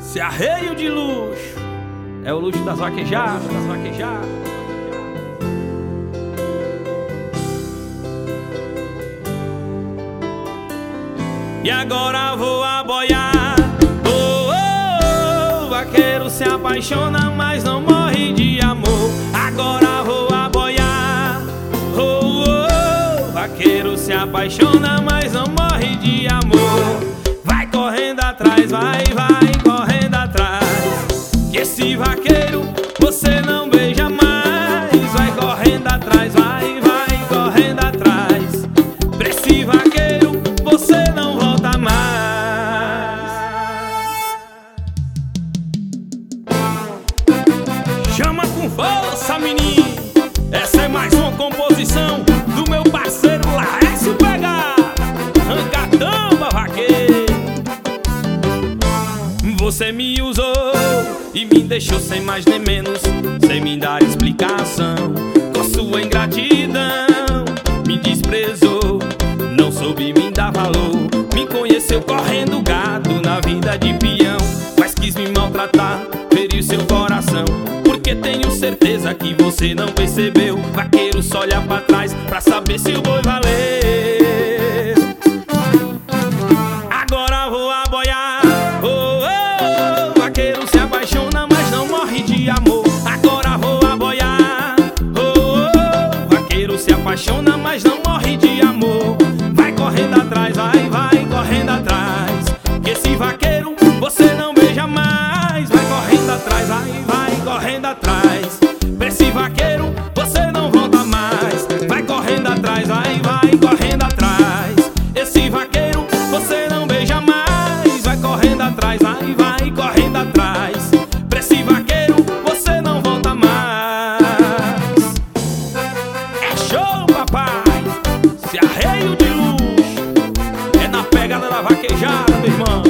Esse arreio de luxo é o luxo das vaquejadas, E agora vou aboiar. Oh, oh, oh, vaqueiro se apaixona, mas não morre de amor. Agora vou aboiar. Oh, oh, oh, vaqueiro se apaixona, mas não morre de amor. Vai correndo atrás, vai correndo atrás. Que esse vaqueiro você não beija mais. Vai correndo atrás, vai correndo atrás. Pra esse vaqueiro você não volta mais. Chama com força, menino. Essa é mais uma composição do meu parceiro Laércio Pegada. Arrancadão, vaqueiro. Você me usou e me deixou sem mais nem menos, sem me dar explicação. Com sua ingratidão me desprezou, não soube me dar valor. Me conheceu correndo gado na vida de peão, mas quis me maltratar, feriu seu coração. Porque tenho certeza que você não percebeu. Vaqueiro só olha pra trás pra saber se o boi valeu. Agora vou aboiar. Oh, oh, oh, vaqueiro se apaixona, mas não morre de amor. Agora vou aboiar. Oh, oh, oh, vaqueiro se apaixona, mas não morre de amor. Vai correndo atrás, vai correndo atrás. Que esse vaqueiro você não beija mais. Vai correndo atrás, vai correndo atrás. Pra esse vaqueiro você não volta mais. Vai correndo atrás, vai correndo atrás. Esse vaqueiro você não beija mais. Vai correndo atrás, vai correndo atrás. Pra esse vaqueiro você não volta mais. É show, papai. Esse arreio de luxo é na pegada da vaquejada, meu irmão.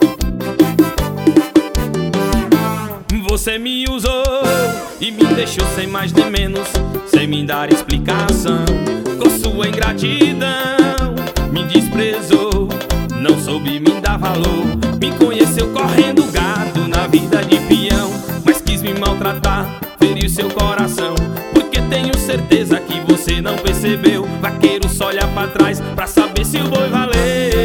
Você me usou e me deixou sem mais nem menos, sem me dar explicação. Com sua ingratidão me desprezou, não soube me dar valor. Me conheceu correndo gado na vida de peão, mas quis me maltratar, feriu seu coração. Porque tenho certeza que você não percebeu. Vaqueiro só olha pra trás pra saber se o boi valeu.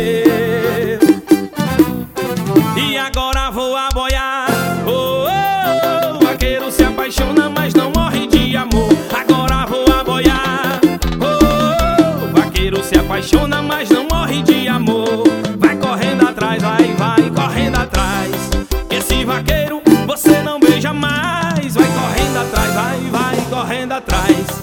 E agora vou aboiar. Oh, oh, oh, vaqueiro se apaixona, mas não morre de amor. Agora vou aboiar. Oh, oh, vaqueiro se apaixona, mas não morre de amor. Vai correndo atrás, vai correndo atrás. Esse vaqueiro você não beija mais. Vai correndo atrás, vai correndo atrás.